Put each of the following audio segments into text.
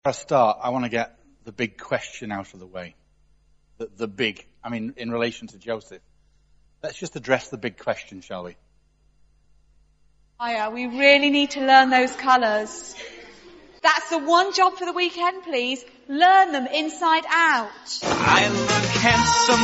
Before I start, I want to get the big question out of the way. In relation to Joseph. Let's just address the big question, shall we? We really need to learn those colours. That's the one job for the weekend, please. Learn them inside out. I look handsome,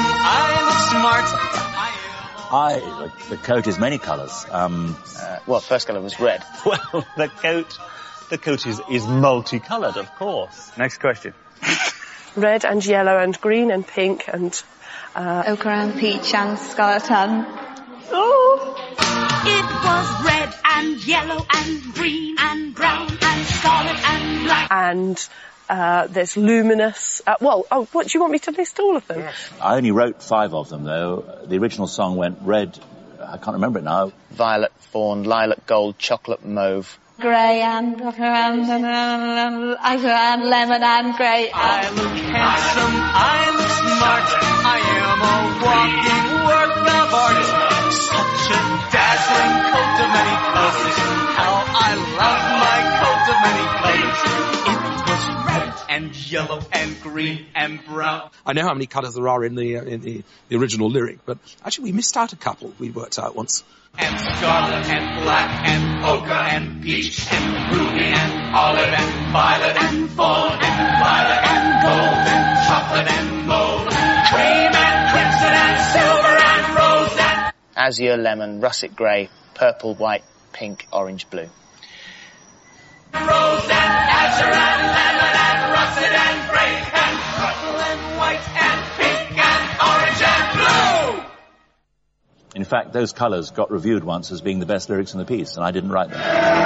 I look smart. The coat is many colours. First colour was red. Well, the coat is multicoloured, of course. Next question. Red and yellow and green and pink and... ochre and peach and skeleton. Oh! It was red and yellow and green and brown and scarlet and black. And there's luminous... what do you want me to list all of them? Yes. I only wrote 5 of them, though. The original song went red... I can't remember it now. Violet, fawn, lilac, gold, chocolate, mauve. Grey and ochre and lemon and grey. I look handsome, I look smart. I am a walking work of art. Such a dazzling coat of many colors. How I love my coat of many colors. It was red and yellow and green and brown. I know how many colours there are in the original lyric, but actually we missed out a couple we worked out once. And scarlet and black and ochre and peach and ruby and olive and violet and fawn and lilac and gold and chocolate and mauve, cream and crimson and silver and rose and Azure, lemon, russet grey, purple, white, pink, orange, blue. rose and azure and lemon and russet and grey and purple and white and pink and orange and blue. In fact, those colours got reviewed once as being the best lyrics in the piece, and I didn't write them.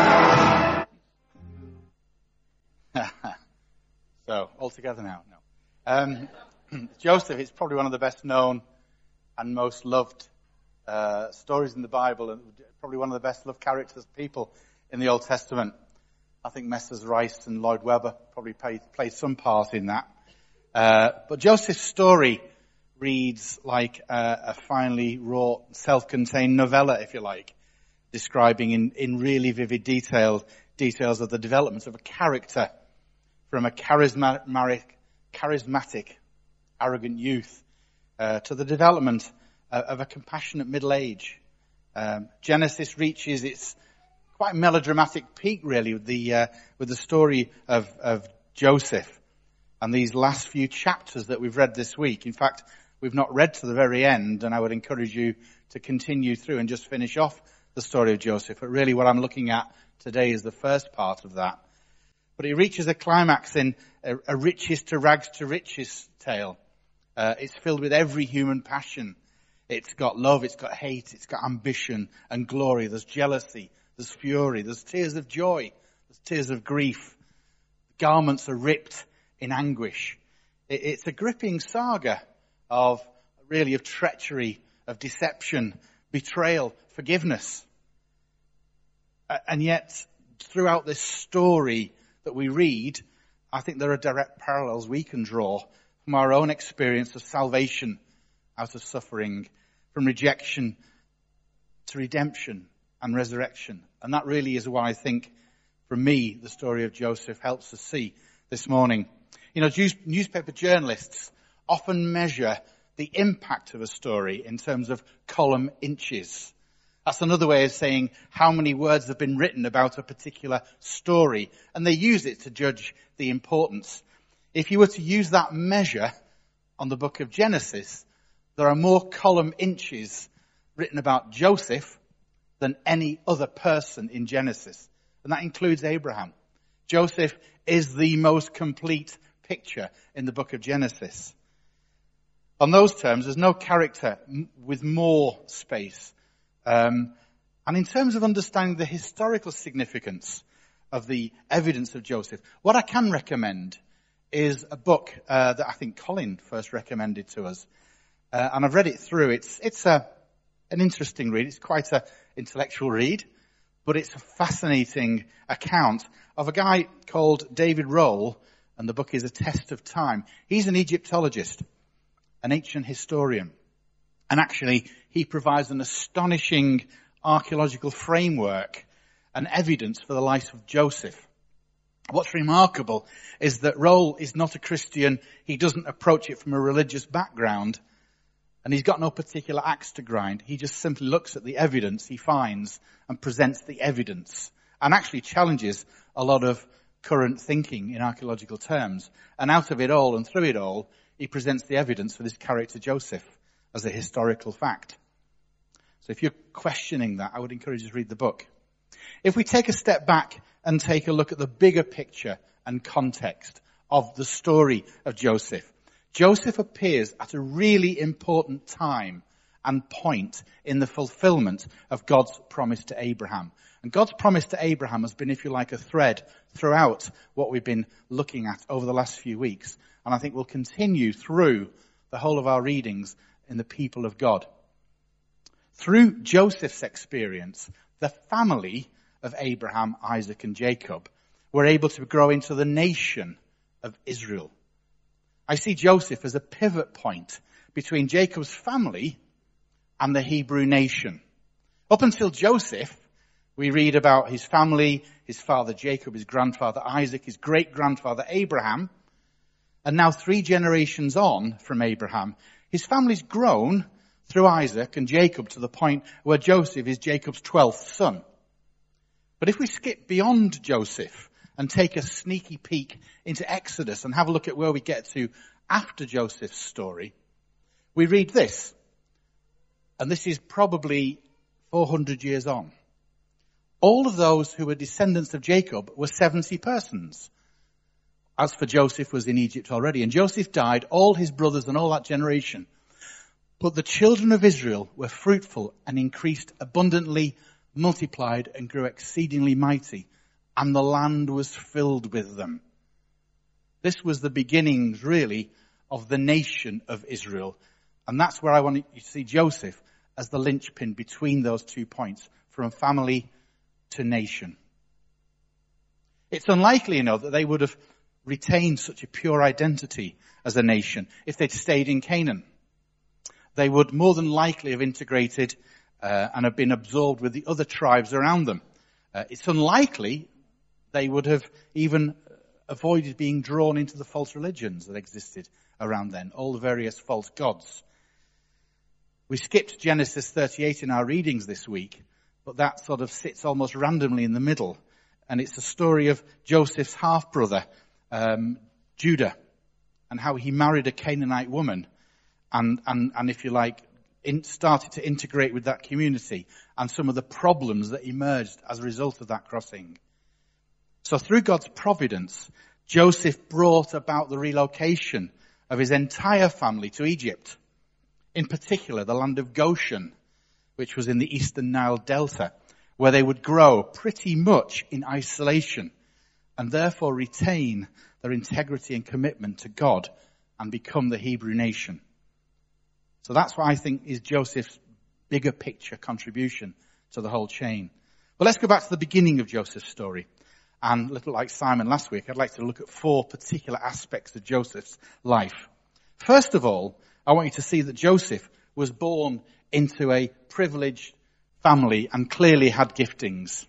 So, all together now? No. Joseph is probably one of the best known and most loved stories in the Bible, and probably one of the best loved characters, people in the Old Testament. I think Messrs. Rice and Lloyd Webber probably played some part in that. But Joseph's story reads like a finely wrought, self-contained novella, if you like, describing in really vivid details of the development of a character from a charismatic, arrogant youth to the development of a compassionate middle age. Genesis reaches its quite melodramatic peak, really, with the story of Joseph and these last few chapters that we've read this week. In fact, we've not read to the very end, and I would encourage you to continue through and just finish off the story of Joseph. But really what I'm looking at today is the first part of that. But it reaches a climax in a riches to rags to riches tale. It's filled with every human passion. It's got love, it's got hate, it's got ambition and glory. There's jealousy, there's fury, there's tears of joy, there's tears of grief. Garments are ripped in anguish. It's a gripping saga of treachery, of deception, betrayal, forgiveness. And yet, throughout this story that we read, I think there are direct parallels we can draw from our own experience of salvation out of suffering, from rejection to redemption and resurrection. And that really is why I think, for me, the story of Joseph helps us see this morning. You know, newspaper journalists often measure the impact of a story in terms of column inches. That's another way of saying how many words have been written about a particular story, and they use it to judge the importance. If you were to use that measure on the book of Genesis, there are more column inches written about Joseph than any other person in Genesis, and that includes Abraham. Joseph is the most complete picture in the book of Genesis. On those terms, there's no character with more space. And in terms of understanding the historical significance of the evidence of Joseph, what I can recommend is a book that I think Colin first recommended to us. And I've read it through. It's an interesting read. It's quite an intellectual read, but it's a fascinating account of a guy called David Rohl, and the book is A Test of Time. He's an Egyptologist, an ancient historian. And actually, he provides an astonishing archaeological framework and evidence for the life of Joseph. What's remarkable is that Roll is not a Christian. He doesn't approach it from a religious background. And he's got no particular axe to grind. He just simply looks at the evidence he finds and presents the evidence. And actually challenges a lot of current thinking in archaeological terms. And out of it all and through it all, he presents the evidence for this character Joseph as a historical fact. So if you're questioning that, I would encourage you to read the book. If we take a step back and take a look at the bigger picture and context of the story of Joseph, Joseph appears at a really important time and point in the fulfillment of God's promise to Abraham. And God's promise to Abraham has been, if you like, a thread throughout what we've been looking at over the last few weeks. And I think we'll continue through the whole of our readings in the people of God. Through Joseph's experience, the family of Abraham, Isaac, and Jacob were able to grow into the nation of Israel. I see Joseph as a pivot point between Jacob's family and the Hebrew nation. Up until Joseph, we read about his family, his father Jacob, his grandfather Isaac, his great-grandfather Abraham. And now 3 generations on from Abraham, his family's grown through Isaac and Jacob to the point where Joseph is Jacob's 12th son. But if we skip beyond Joseph and take a sneaky peek into Exodus and have a look at where we get to after Joseph's story, we read this. And this is probably 400 years on. All of those who were descendants of Jacob were 70 persons. As for Joseph was in Egypt already. And Joseph died, all his brothers and all that generation. But the children of Israel were fruitful and increased abundantly, multiplied and grew exceedingly mighty. And the land was filled with them. This was the beginnings, really, of the nation of Israel. And that's where I want you to see Joseph as the linchpin between those 2 points, from family to nation. It's unlikely, that they would have retained such a pure identity as a nation if they'd stayed in Canaan. They would more than likely have integrated and have been absorbed with the other tribes around them. It's unlikely they would have even avoided being drawn into the false religions that existed around then, all the various false gods. We skipped Genesis 38 in our readings this week, but that sort of sits almost randomly in the middle. And it's the story of Joseph's half-brother, Judah, and how he married a Canaanite woman and if you like, started to integrate with that community and some of the problems that emerged as a result of that crossing. So through God's providence, Joseph brought about the relocation of his entire family to Egypt. In particular, the land of Goshen, which was in the eastern Nile Delta, where they would grow pretty much in isolation and therefore retain their integrity and commitment to God and become the Hebrew nation. So that's what I think is Joseph's bigger picture contribution to the whole chain. But let's go back to the beginning of Joseph's story. And a little like Simon last week, I'd like to look at 4 particular aspects of Joseph's life. First of all, I want you to see that Joseph was born into a privileged family and clearly had giftings.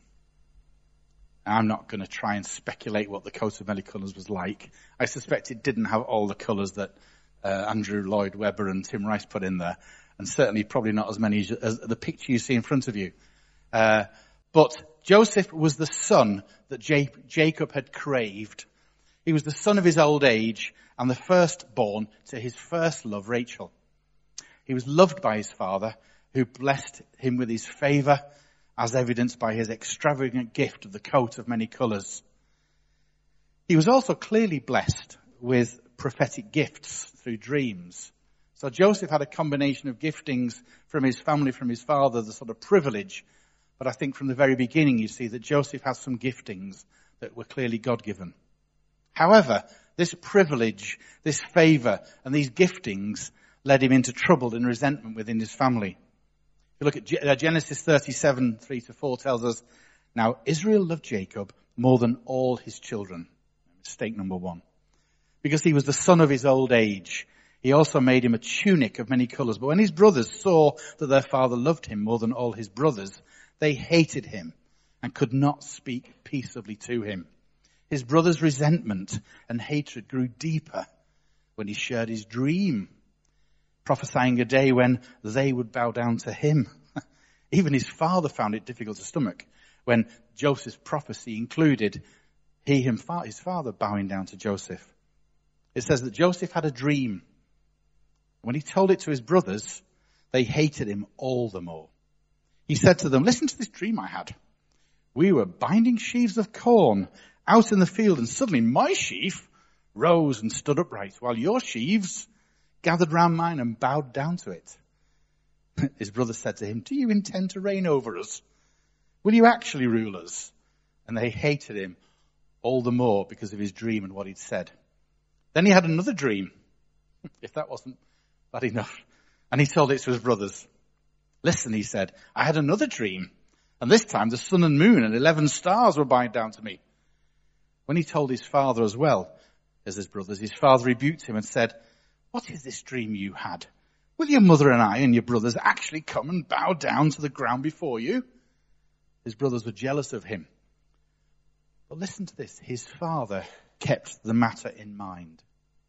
I'm not going to try and speculate what the coat of many colours was like. I suspect it didn't have all the colours that Andrew Lloyd Webber and Tim Rice put in there. And certainly probably not as many as the picture you see in front of you. But Joseph was the son that Jacob had craved. He was the son of his old age and the firstborn to his first love, Rachel. He was loved by his father, who blessed him with his favour, as evidenced by his extravagant gift of the coat of many colours. He was also clearly blessed with prophetic gifts through dreams. So Joseph had a combination of giftings from his family, from his father, the sort of privilege. But I think from the very beginning you see that Joseph has some giftings that were clearly God-given. However, this privilege, this favour, and these giftings led him into trouble and resentment within his family. If you look at Genesis 37, 3-4 tells us, now Israel loved Jacob more than all his children. Mistake number 1. Because he was the son of his old age. He also made him a tunic of many colours. But when his brothers saw that their father loved him more than all his brothers, they hated him and could not speak peaceably to him. His brother's resentment and hatred grew deeper when he shared his dream, prophesying a day when they would bow down to him. Even his father found it difficult to stomach when Joseph's prophecy included his father bowing down to Joseph. It says that Joseph had a dream. When he told it to his brothers, they hated him all the more. He said to them, "Listen to this dream I had. We were binding sheaves of corn out in the field, and suddenly my sheaf rose and stood upright, while your sheaves gathered round mine and bowed down to it." His brother said to him, "Do you intend to reign over us? Will you actually rule us?" And they hated him all the more because of his dream and what he'd said. Then he had another dream, if that wasn't bad enough, and he told it to his brothers. "Listen," he said, "I had another dream, and this time the sun and moon and 11 stars were bowing down to me." When he told his father as well as his brothers, his father rebuked him and said, "What is this dream you had? Will your mother and I and your brothers actually come and bow down to the ground before you?" His brothers were jealous of him. But listen to this. His father kept the matter in mind.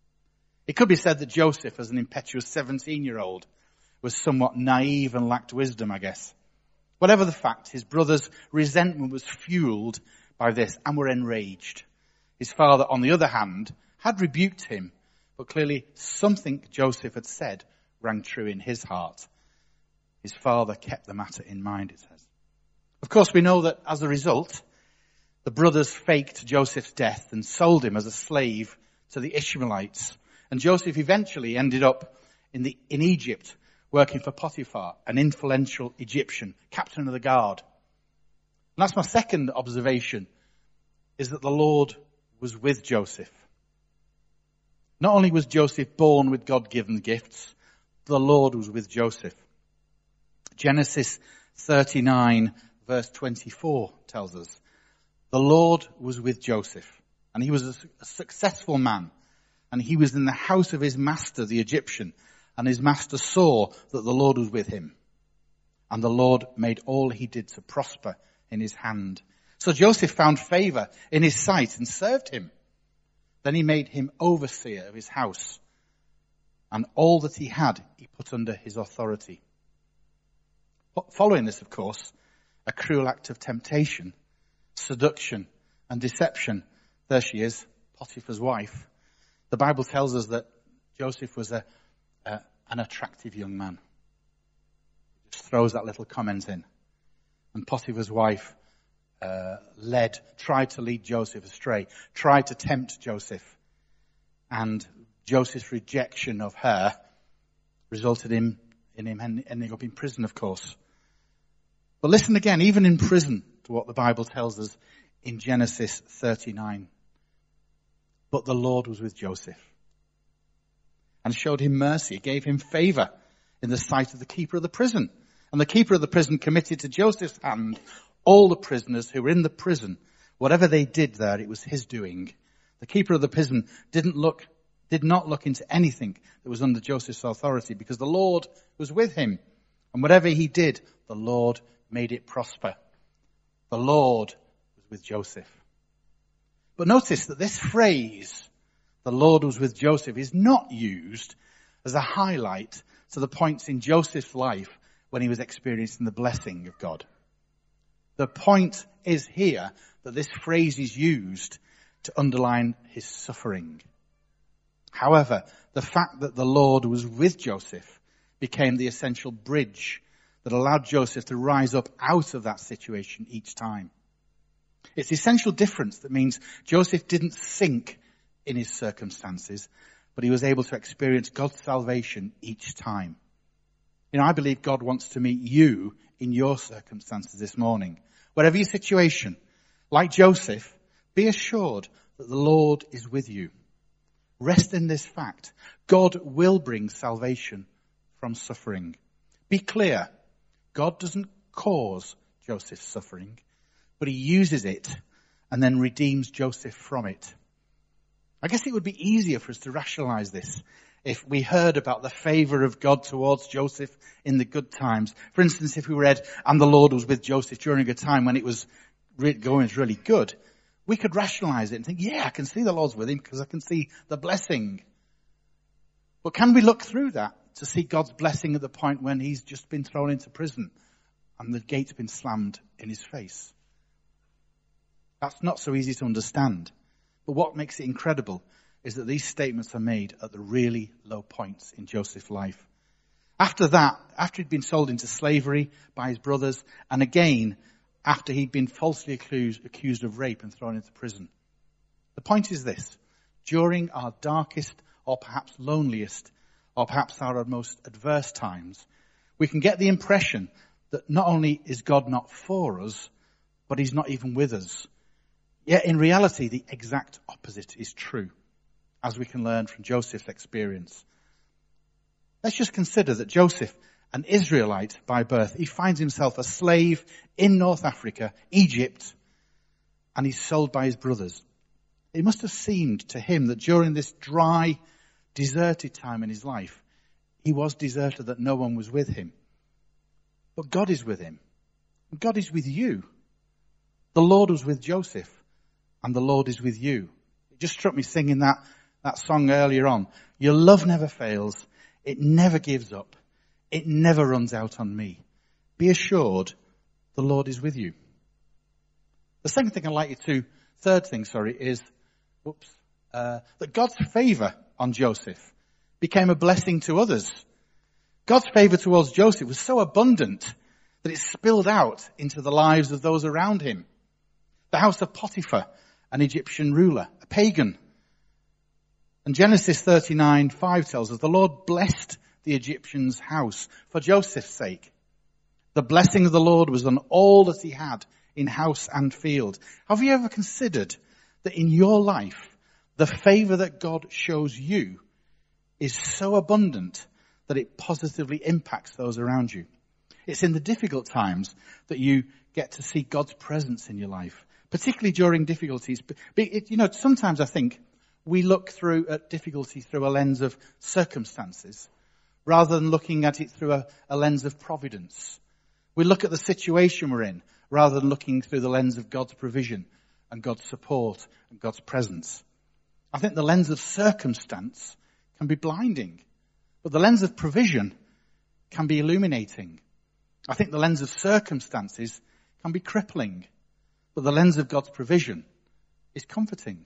It could be said that Joseph, as an impetuous 17-year-old, was somewhat naive and lacked wisdom, I guess. Whatever the fact, his brother's resentment was fueled by this and were enraged. His father, on the other hand, had rebuked him, but clearly something Joseph had said rang true in his heart. His father kept the matter in mind, it says. Of course, we know that as a result, the brothers faked Joseph's death and sold him as a slave to the Ishmaelites. And Joseph eventually ended up in Egypt, working for Potiphar, an influential Egyptian, captain of the guard. And that's my second observation, is that the Lord was with Joseph. Not only was Joseph born with God-given gifts, the Lord was with Joseph. Genesis 39 verse 24 tells us, the Lord was with Joseph, and he was a successful man, and he was in the house of his master, the Egyptian, and his master saw that the Lord was with him, and the Lord made all he did to prosper in his hand. So Joseph found favor in his sight and served him. Then he made him overseer of his house, and all that he had he put under his authority. Following this, of course, a cruel act of temptation, seduction and deception. There she is, Potiphar's wife. The Bible tells us that Joseph was an attractive young man. Just throws that little comment in. And Potiphar's wife tried to lead Joseph astray, tried to tempt Joseph. And Joseph's rejection of her resulted in him ending up in prison, of course. But listen again, even in prison, to what the Bible tells us in Genesis 39. But the Lord was with Joseph and showed him mercy, gave him favor in the sight of the keeper of the prison. And the keeper of the prison committed to Joseph's hand all the prisoners who were in the prison. Whatever they did there, it was his doing. The keeper of the prison did not look into anything that was under Joseph's authority, because the Lord was with him. And whatever he did, the Lord made it prosper. The Lord was with Joseph. But notice that this phrase, the Lord was with Joseph, is not used as a highlight to the points in Joseph's life when he was experiencing the blessing of God. The point is here that this phrase is used to underline his suffering. However, the fact that the Lord was with Joseph became the essential bridge that allowed Joseph to rise up out of that situation each time. It's the essential difference that means Joseph didn't sink in his circumstances, but he was able to experience God's salvation each time. You know, I believe God wants to meet you in your circumstances this morning. Whatever your situation, like Joseph, be assured that the Lord is with you. Rest in this fact. God will bring salvation from suffering. Be clear. God doesn't cause Joseph's suffering, but he uses it and then redeems Joseph from it. I guess it would be easier for us to rationalize this if we heard about the favor of God towards Joseph in the good times. For instance, if we read, and the Lord was with Joseph during a time when it was going really good, We could rationalize it and think, yeah, I can see the Lord's with him because I can see the blessing. But can we look through that to see God's blessing at the point when he's just been thrown into prison and the gate's been slammed in his face? That's not so easy to understand. But what makes it incredible is that these statements are made at the really low points in Joseph's life. After that, after he'd been sold into slavery by his brothers, and again, after he'd been falsely accused of rape and thrown into prison. The point is this: during our darkest or perhaps loneliest or perhaps our most adverse times, we can get the impression that not only is God not for us, but he's not even with us. Yet in reality, the exact opposite is true, as we can learn from Joseph's experience. Let's just consider that Joseph, an Israelite by birth, he finds himself a slave in North Africa, Egypt, and he's sold by his brothers. It must have seemed to him that during this dry, deserted time in his life, he was deserted, that no one was with him. But God is with him. God is with you. The Lord was with Joseph, and the Lord is with you. It just struck me singing that song earlier on. Your love never fails. It never gives up. It never runs out on me. Be assured the Lord is with you. The third thing I'd like you to, is that God's favour on Joseph became a blessing to others. God's favour towards Joseph was so abundant that it spilled out into the lives of those around him. The house of Potiphar, an Egyptian ruler, a pagan. And Genesis 39:5 tells us the Lord blessed the Egyptian's house for Joseph's sake. The blessing of the Lord was on all that he had in house and field. Have you ever considered that in your life, the favour that God shows you is so abundant that it positively impacts those around you? It's in the difficult times that you get to see God's presence in your life, particularly during difficulties. Sometimes I think we look at difficulty through a lens of circumstances rather than looking at it through a lens of providence. We look at the situation we're in rather than looking through the lens of God's provision and God's support and God's presence. I think the lens of circumstance can be blinding, but the lens of provision can be illuminating. I think the lens of circumstances can be crippling, but the lens of God's provision is comforting.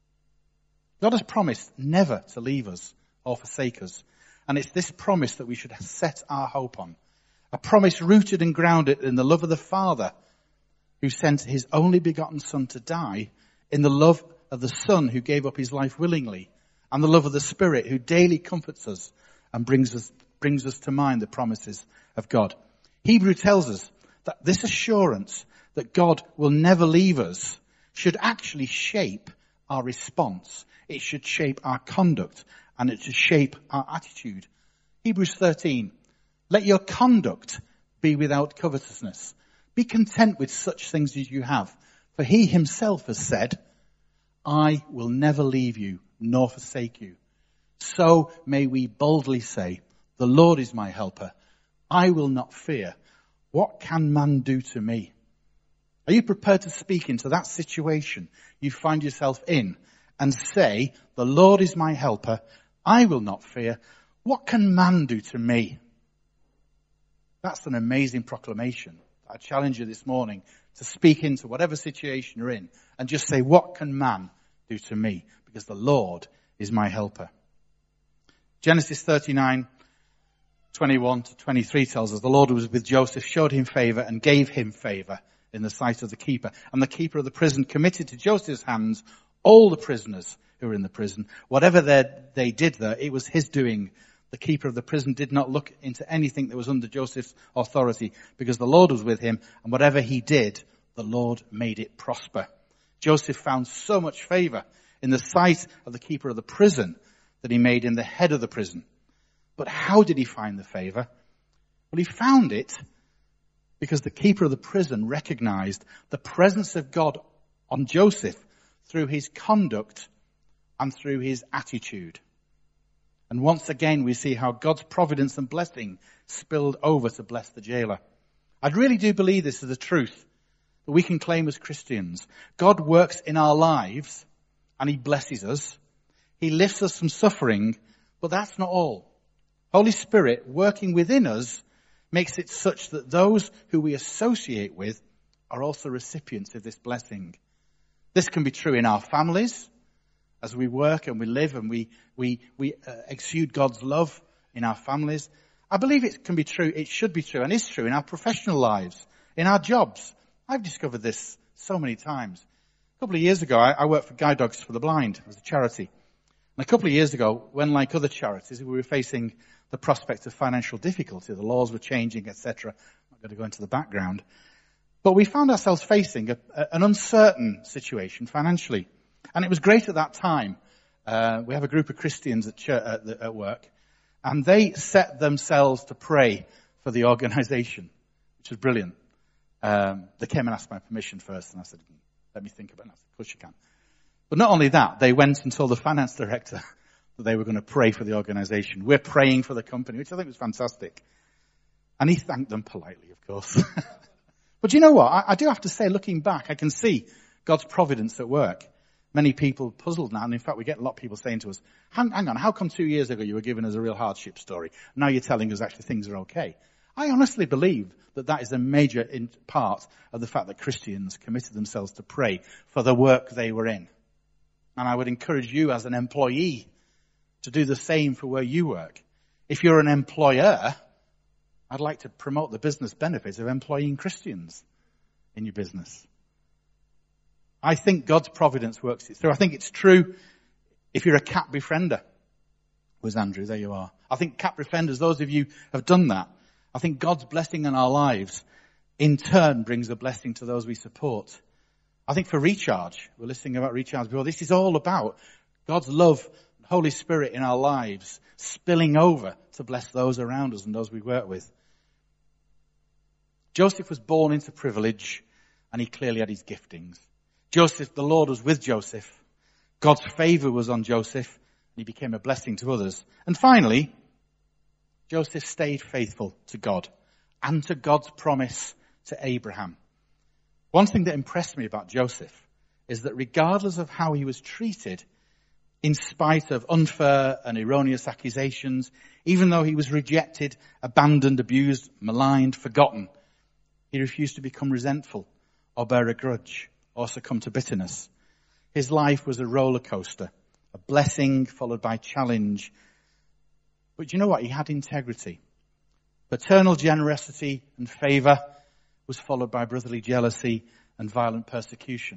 God has promised never to leave us or forsake us. And it's this promise that we should set our hope on. A promise rooted and grounded in the love of the Father who sent his only begotten Son to die, in the love of the Son who gave up his life willingly, and the love of the Spirit who daily comforts us and brings us to mind the promises of God. Hebrew tells us that this assurance that God will never leave us should actually shape our response. It should shape our conduct, and it should shape our attitude. Hebrews 13, let your conduct be without covetousness. Be content with such things as you have. For he himself has said, I will never leave you nor forsake you. So may we boldly say, the Lord is my helper. I will not fear. What can man do to me? Are you prepared to speak into that situation you find yourself in and say, the Lord is my helper, I will not fear. What can man do to me? That's an amazing proclamation. I challenge you this morning to speak into whatever situation you're in and just say, what can man do to me? Because the Lord is my helper. Genesis 39:21-23 tells us the Lord was with Joseph, showed him favour and gave him favour in the sight of the keeper. And the keeper of the prison committed to Joseph's hands all the prisoners who were in the prison. Whatever they did there, it was his doing. The keeper of the prison did not look into anything that was under Joseph's authority, because the Lord was with him, and whatever he did, the Lord made it prosper. Joseph found so much favour in the sight of the keeper of the prison that he made him the head of the prison. But how did he find the favour? Well, he found it because the keeper of the prison recognized the presence of God on Joseph through his conduct and through his attitude. And once again, we see how God's providence and blessing spilled over to bless the jailer. I really do believe this is the truth, that we can claim as Christians. God works in our lives and he blesses us. He lifts us from suffering, but that's not all. Holy Spirit working within us makes it such that those who we associate with are also recipients of this blessing. This can be true in our families as we work and we live and we exude God's love in our families. I believe it can be true, it should be true, and is true in our professional lives, in our jobs. I've discovered this so many times. A couple of years ago, I worked for Guide Dogs for the Blind as a charity. And a couple of years ago, when like other charities, we were facing the prospect of financial difficulty, the laws were changing, etc. I'm not going to go into the background. But we found ourselves facing an uncertain situation financially. And it was great at that time. We have a group of Christians at work, and they set themselves to pray for the organisation, which was brilliant. They came and asked my permission first, and I said, let me think about it. And I said, of course you can. But not only that, they went and told the finance director that they were going to pray for the organisation. We're praying for the company, which I think was fantastic. And he thanked them politely, of course. But you know what? I do have to say, looking back, I can see God's providence at work. Many people puzzled now, and in fact we get a lot of people saying to us, hang on, how come 2 years ago you were giving us a real hardship story? Now you're telling us actually things are okay. I honestly believe that is a major part of the fact that Christians committed themselves to pray for the work they were in. And I would encourage you as an employee to do the same for where you work. If you're an employer, I'd like to promote the business benefits of employing Christians in your business. I think God's providence works it through. I think it's true if you're a cat befriender. Where's Andrew? There you are. I think cat befrienders, those of you have done that. I think God's blessing in our lives in turn brings a blessing to those we support. I think for Recharge, we're listening about Recharge before, this is all about God's love, Holy Spirit in our lives, spilling over to bless those around us and those we work with. Joseph was born into privilege, and he clearly had his giftings. Joseph, the Lord was with Joseph. God's favor was on Joseph, and he became a blessing to others. And finally, Joseph stayed faithful to God and to God's promise to Abraham. One thing that impressed me about Joseph is that regardless of how he was treated, in spite of unfair and erroneous accusations, even though he was rejected, abandoned, abused, maligned, forgotten, he refused to become resentful or bear a grudge or succumb to bitterness. His life was a roller coaster, a blessing followed by challenge. But you know what? He had integrity. Paternal generosity and favor was followed by brotherly jealousy and violent persecution.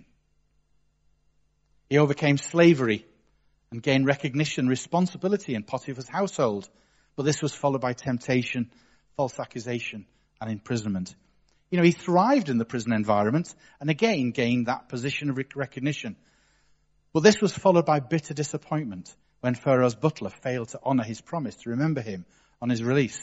He overcame slavery and gained recognition and responsibility in Potiphar's household. But this was followed by temptation, false accusation, and imprisonment. You know, he thrived in the prison environment and again gained that position of recognition. But this was followed by bitter disappointment when Pharaoh's butler failed to honor his promise to remember him on his release.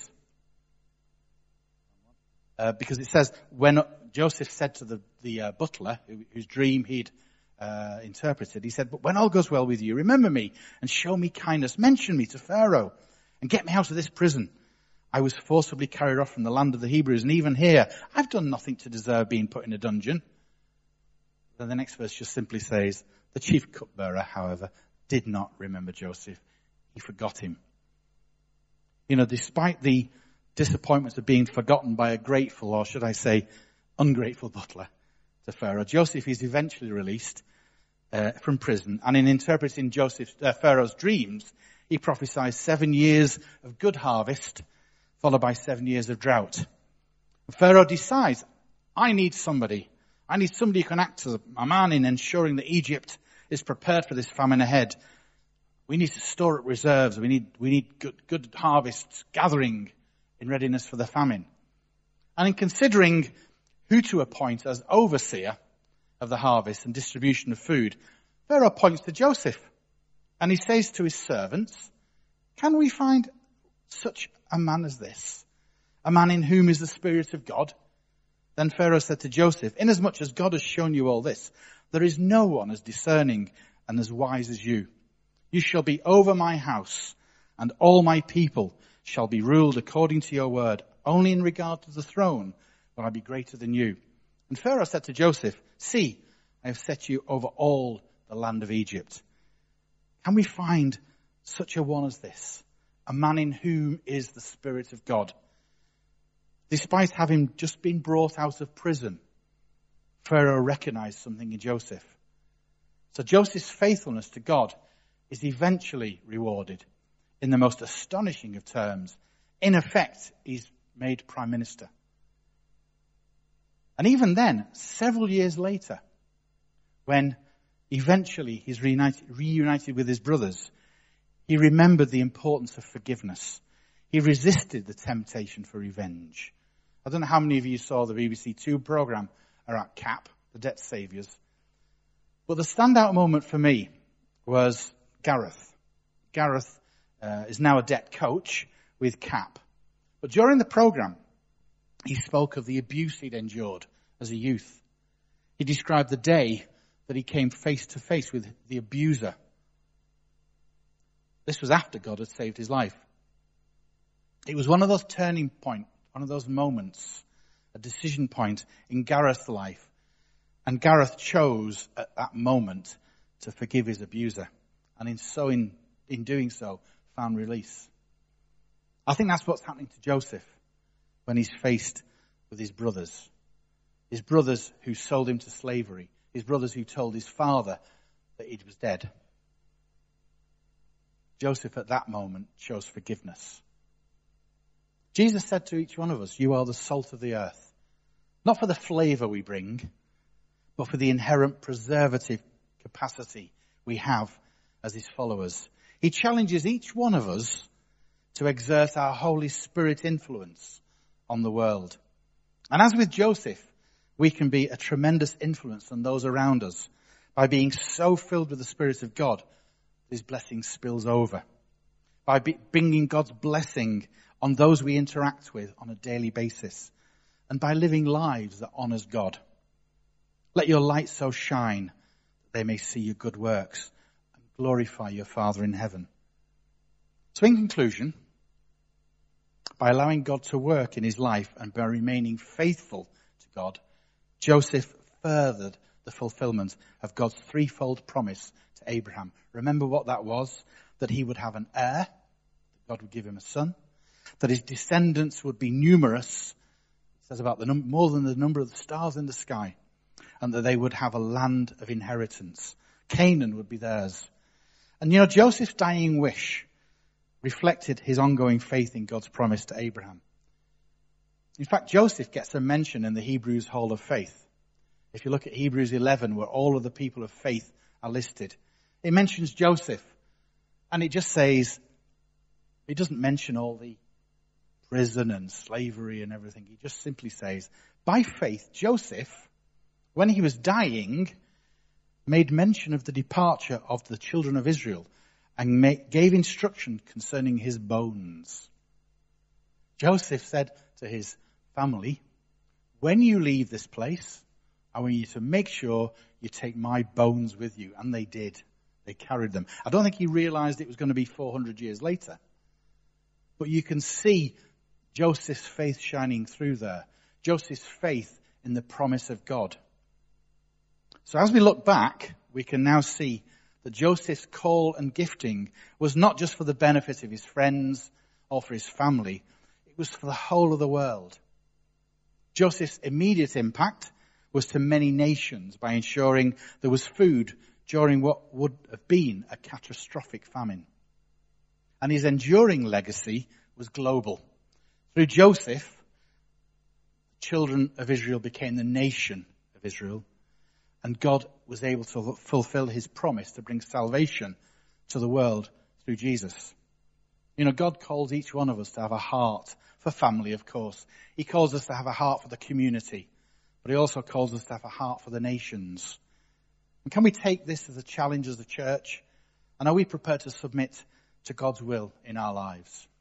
Because it says, when Joseph said to the butler, whose dream he'd interpreted, he said, but when all goes well with you, remember me and show me kindness. Mention me to Pharaoh and get me out of this prison. I was forcibly carried off from the land of the Hebrews, and even here, I've done nothing to deserve being put in a dungeon. Then the next verse just simply says, the chief cupbearer, however, did not remember Joseph. He forgot him. You know, despite the disappointments of being forgotten by a grateful, or should I say, ungrateful butler to Pharaoh, Joseph is eventually released from prison. And in interpreting Pharaoh's dreams, he prophesies 7 years of good harvest, followed by 7 years of drought. Pharaoh decides, I need somebody who can act as a man in ensuring that Egypt is prepared for this famine ahead. We need to store up reserves. We need good harvests gathering in readiness for the famine. And in considering who to appoint as overseer of the harvest and distribution of food, Pharaoh points to Joseph. And he says to his servants, can we find such a man as this? A man in whom is the Spirit of God? Then Pharaoh said to Joseph, inasmuch as God has shown you all this, there is no one as discerning and as wise as you. You shall be over my house, and all my people shall be ruled according to your word. Only in regard to the throne will I be greater than you. And Pharaoh said to Joseph, "See, I have set you over all the land of Egypt." Can we find such a one as this? A man in whom is the Spirit of God. Despite having just been brought out of prison, Pharaoh recognized something in Joseph. So Joseph's faithfulness to God is eventually rewarded in the most astonishing of terms. In effect, he's made prime minister. And even then, several years later, when eventually he's reunited with his brothers, he remembered the importance of forgiveness. He resisted the temptation for revenge. I don't know how many of you saw the BBC Two programme about CAP, the Debt Saviours. But the standout moment for me was Gareth. Gareth is now a debt coach with CAP. But during the programme, he spoke of the abuse he'd endured as a youth. He described the day that he came face to face with the abuser. This was after God had saved his life. It was one of those turning points, one of those moments, a decision point in Gareth's life. And Gareth chose at that moment to forgive his abuser. And in doing so, found release. I think that's what's happening to Joseph when he's faced with his brothers. His brothers who sold him to slavery. His brothers who told his father that he was dead. Joseph at that moment chose forgiveness. Jesus said to each one of us, "You are the salt of the earth." Not for the flavour we bring, but for the inherent preservative capacity we have as his followers. He challenges each one of us to exert our Holy Spirit influence on the world. And as with Joseph, we can be a tremendous influence on those around us by being so filled with the Spirit of God, his blessing spills over. By bringing God's blessing on those we interact with on a daily basis. And by living lives that honours God. Let your light so shine that they may see your good works and glorify your Father in heaven. So in conclusion, by allowing God to work in his life and by remaining faithful to God, Joseph furthered the fulfillment of God's threefold promise to Abraham. Remember what that was? That he would have an heir, that God would give him a son, that his descendants would be numerous, it says about more than the number of the stars in the sky, and that they would have a land of inheritance. Canaan would be theirs. And Joseph's dying wish reflected his ongoing faith in God's promise to Abraham. In fact, Joseph gets a mention in the Hebrews Hall of Faith. If you look at Hebrews 11, where all of the people of faith are listed, it mentions Joseph. And it just says, it doesn't mention all the prison and slavery and everything. He just simply says, by faith, Joseph, when he was dying, made mention of the departure of the children of Israel and gave instruction concerning his bones. Joseph said to his family, when you leave this place, I want you to make sure you take my bones with you. And they did. They carried them. I don't think he realized it was going to be 400 years later. But you can see Joseph's faith shining through there. Joseph's faith in the promise of God. So as we look back, we can now see that Joseph's call and gifting was not just for the benefit of his friends or for his family. It was for the whole of the world. Joseph's immediate impact was to many nations by ensuring there was food during what would have been a catastrophic famine. And his enduring legacy was global. Through Joseph, the children of Israel became the nation of Israel, and God was able to fulfill his promise to bring salvation to the world through Jesus. God calls each one of us to have a heart for family, of course. He calls us to have a heart for the community, but he also calls us to have a heart for the nations. And can we take this as a challenge as a church? And are we prepared to submit to God's will in our lives?